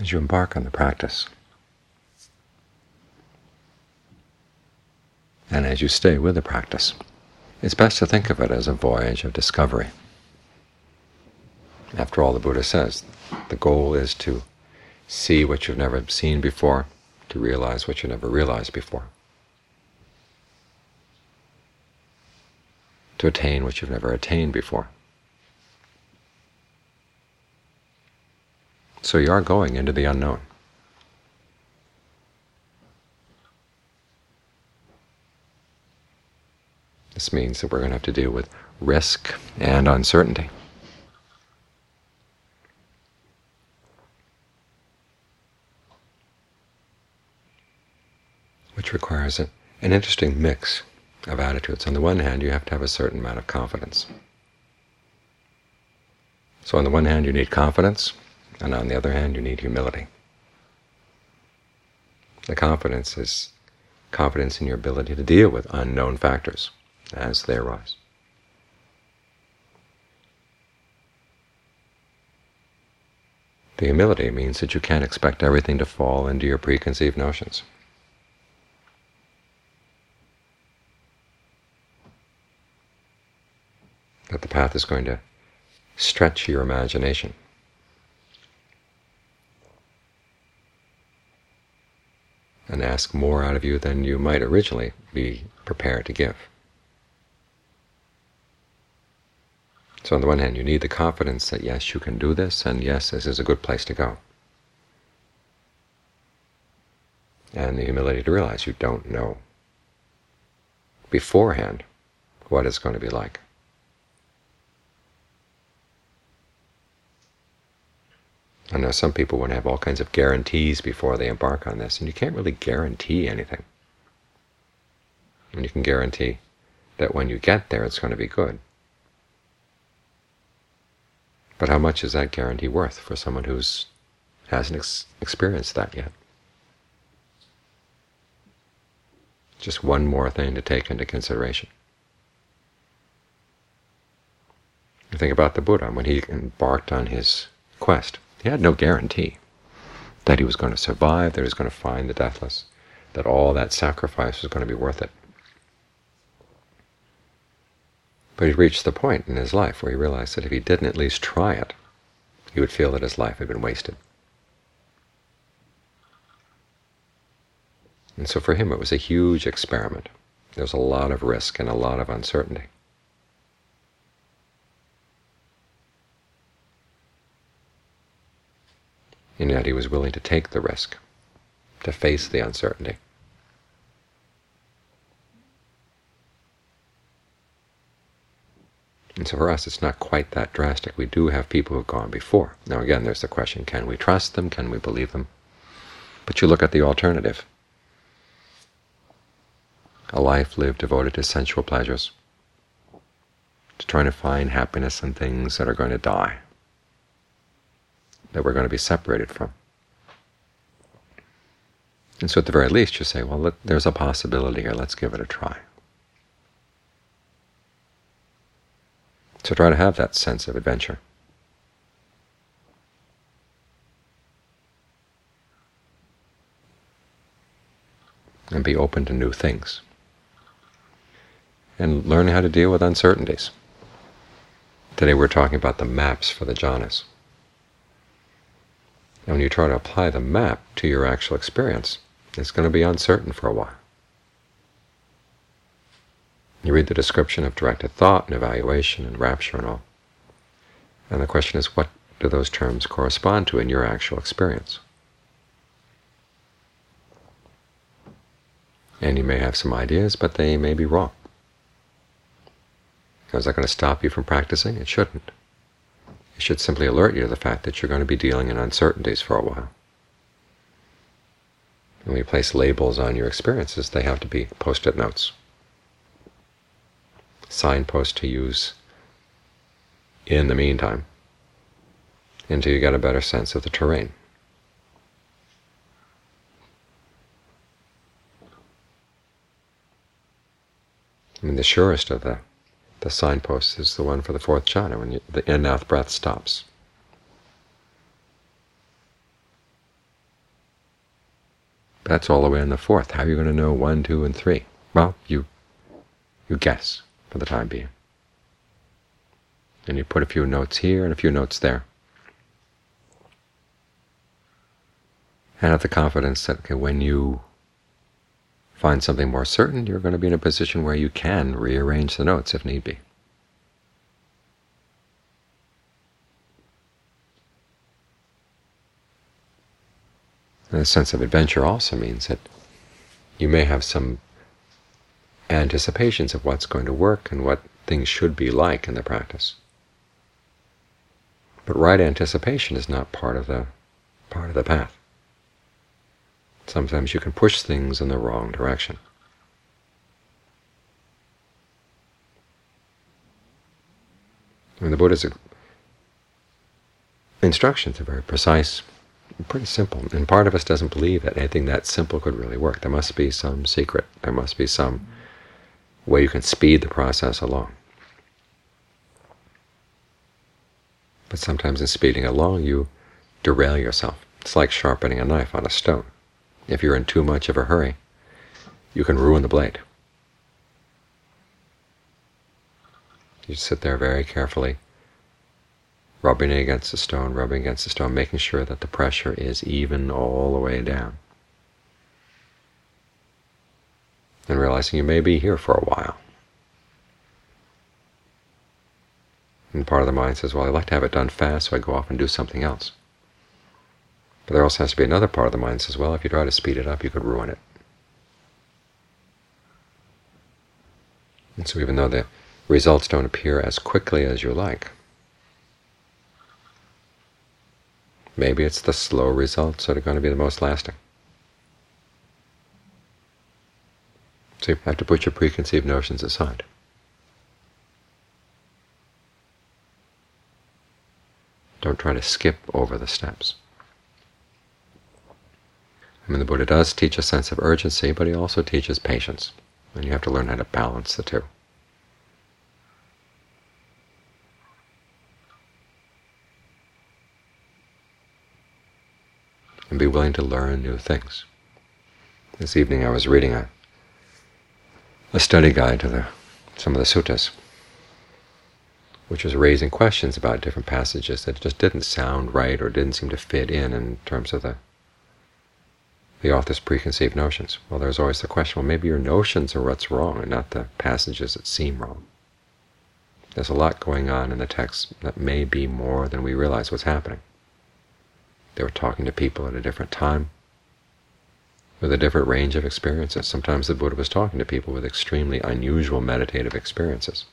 as you embark on the practice, and as you stay with the practice, it's best to think of it as a voyage of discovery. After all, the Buddha says, the goal is to see what you've never seen before, to realize what you never realized before, to attain what you've never attained before. So you are going into the unknown. This means that we're going to have to deal with risk and uncertainty. Which requires an interesting mix of attitudes. On the one hand, you have to have a certain amount of confidence. So on the one hand, you need confidence, and on the other hand, you need humility. The confidence is confidence in your ability to deal with unknown factors as they arise. The humility means that you can't expect everything to fall into your preconceived notions. That the path is going to stretch your imagination. And ask more out of you than you might originally be prepared to give. So on the one hand, you need the confidence that yes, you can do this, and yes, this is a good place to go. And the humility to realize you don't know beforehand what it's going to be like. I know some people want to have all kinds of guarantees before they embark on this, and you can't really guarantee anything. And you can guarantee that when you get there it's going to be good. But how much is that guarantee worth for someone who hasn't experienced that yet? Just one more thing to take into consideration. You think about the Buddha. When he embarked on his quest, he had no guarantee that he was going to survive, that he was going to find the deathless, that all that sacrifice was going to be worth it. But he reached the point in his life where he realized that if he didn't at least try it, he would feel that his life had been wasted. And so for him it was a huge experiment. There was a lot of risk and a lot of uncertainty. And yet he was willing to take the risk, to face the uncertainty. And so for us, it's not quite that drastic. We do have people who've gone before. Now again, there's the question, can we trust them? Can we believe them? But you look at the alternative. A life lived devoted to sensual pleasures, to trying to find happiness in things that are going to die, that we're going to be separated from. And so at the very least you say, well, look, there's a possibility here, let's give it a try. So try to have that sense of adventure. And be open to new things. And learn how to deal with uncertainties. Today we're talking about the maps for the jhanas. And when you try to apply the map to your actual experience, it's going to be uncertain for a while. You read the description of directed thought and evaluation and rapture and all. And the question is, what do those terms correspond to in your actual experience? And you may have some ideas, but they may be wrong. Now, is that going to stop you from practicing? It shouldn't. It should simply alert you to the fact that you're going to be dealing in uncertainties for a while. When you place labels on your experiences, they have to be post-it notes. Signposts to use in the meantime, until you get a better sense of the terrain. I mean, the surest of the signposts is the one for the fourth jhana, when the in-out breath stops. That's all the way on the fourth. How are you going to know 1, 2, and 3? Well, you guess for the time being. And you put a few notes here and a few notes there. And have the confidence that when you find something more certain, you're going to be in a position where you can rearrange the notes if need be. And a sense of adventure also means that you may have some anticipations of what's going to work and what things should be like in the practice. But right anticipation is not part of the path. Sometimes you can push things in the wrong direction. I mean, the Buddha's instructions are very precise, pretty simple, and part of us doesn't believe that anything that simple could really work. There must be some secret. There must be some way you can speed the process along. But sometimes in speeding along, you derail yourself. It's like sharpening a knife on a stone. If you're in too much of a hurry, you can ruin the blade. You sit there very carefully, rubbing it against the stone, making sure that the pressure is even all the way down. And realizing you may be here for a while. And part of the mind says, well, I'd like to have it done fast, so I go off and do something else. But there also has to be another part of the mind that says, well, if you try to speed it up, you could ruin it. And so even though the results don't appear as quickly as you like, maybe it's the slow results that are going to be the most lasting. So you have to put your preconceived notions aside. Don't try to skip over the steps. I mean, the Buddha does teach a sense of urgency, but he also teaches patience, and you have to learn how to balance the two. And be willing to learn new things. This evening I was reading a study guide to some of the suttas, which was raising questions about different passages that just didn't sound right or didn't seem to fit in terms of the author's preconceived notions. Well, there's always the question, well, maybe your notions are what's wrong and not the passages that seem wrong. There's a lot going on in the text that may be more than we realize what's happening. They were talking to people at a different time, with a different range of experiences. Sometimes the Buddha was talking to people with extremely unusual meditative experiences.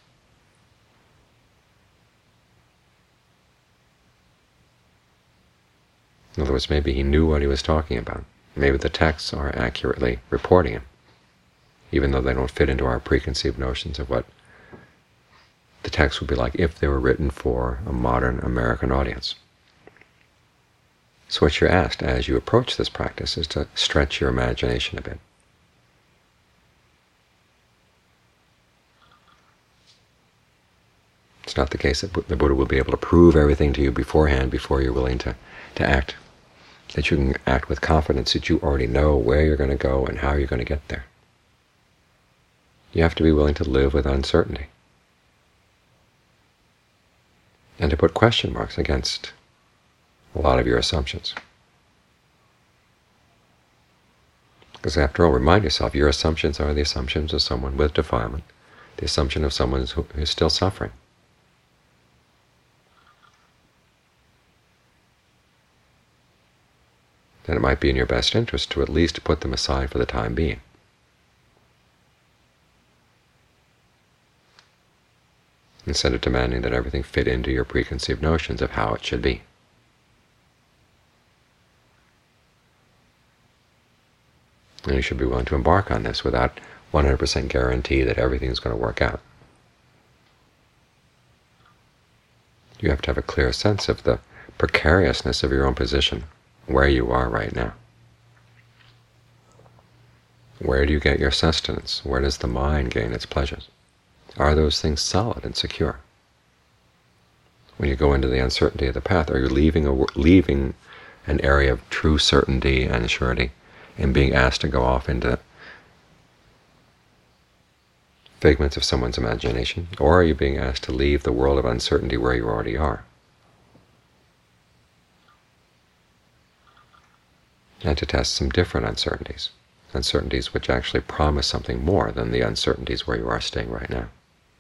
In other words, maybe he knew what he was talking about. Maybe the texts are accurately reporting him, even though they don't fit into our preconceived notions of what the text would be like if they were written for a modern American audience. So what you're asked as you approach this practice is to stretch your imagination a bit. It's not the case that the Buddha will be able to prove everything to you beforehand before you're willing to act. That you can act with confidence that you already know where you're going to go and how you're going to get there. You have to be willing to live with uncertainty and to put question marks against a lot of your assumptions. Because after all, remind yourself, your assumptions are the assumptions of someone with defilement, the assumption of someone who is still suffering. Then it might be in your best interest to at least put them aside for the time being. Instead of demanding that everything fit into your preconceived notions of how it should be. And you should be willing to embark on this without 100% guarantee that everything is going to work out. You have to have a clear sense of the precariousness of your own position, where you are right now. Where do you get your sustenance? Where does the mind gain its pleasures? Are those things solid and secure? When you go into the uncertainty of the path, are you leaving an area of true certainty and surety and being asked to go off into figments of someone's imagination, or are you being asked to leave the world of uncertainty where you already are, and to test some different uncertainties, uncertainties which actually promise something more than the uncertainties where you are staying right now.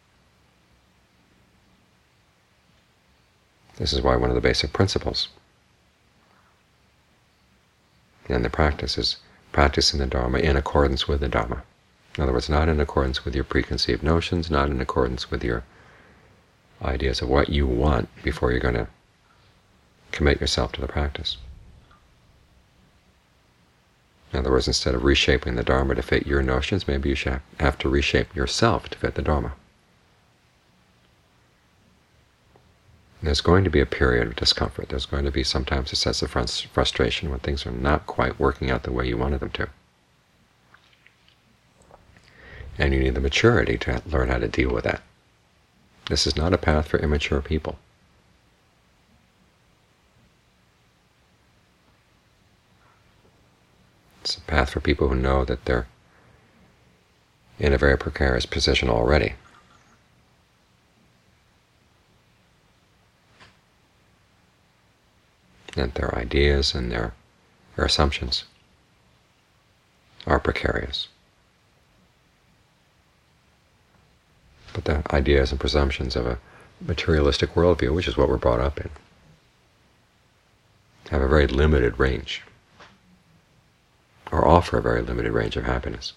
This is why one of the basic principles in the practice is practicing the Dharma in accordance with the Dharma. In other words, not in accordance with your preconceived notions, not in accordance with your ideas of what you want before you're going to commit yourself to the practice. In other words, instead of reshaping the Dharma to fit your notions, maybe you should have to reshape yourself to fit the Dharma. And there's going to be a period of discomfort. There's going to be sometimes a sense of frustration when things are not quite working out the way you wanted them to. And you need the maturity to learn how to deal with that. This is not a path for immature people. It's a path for people who know that they're in a very precarious position already. And their ideas and their assumptions are precarious. But the ideas and presumptions of a materialistic worldview, which is what we're brought up in, have a very limited range, or offer a very limited range of happiness.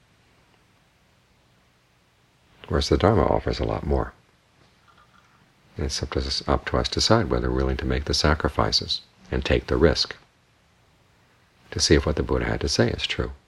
Whereas the Dharma offers a lot more. And it's up to us to decide whether we're willing to make the sacrifices and take the risk to see if what the Buddha had to say is true.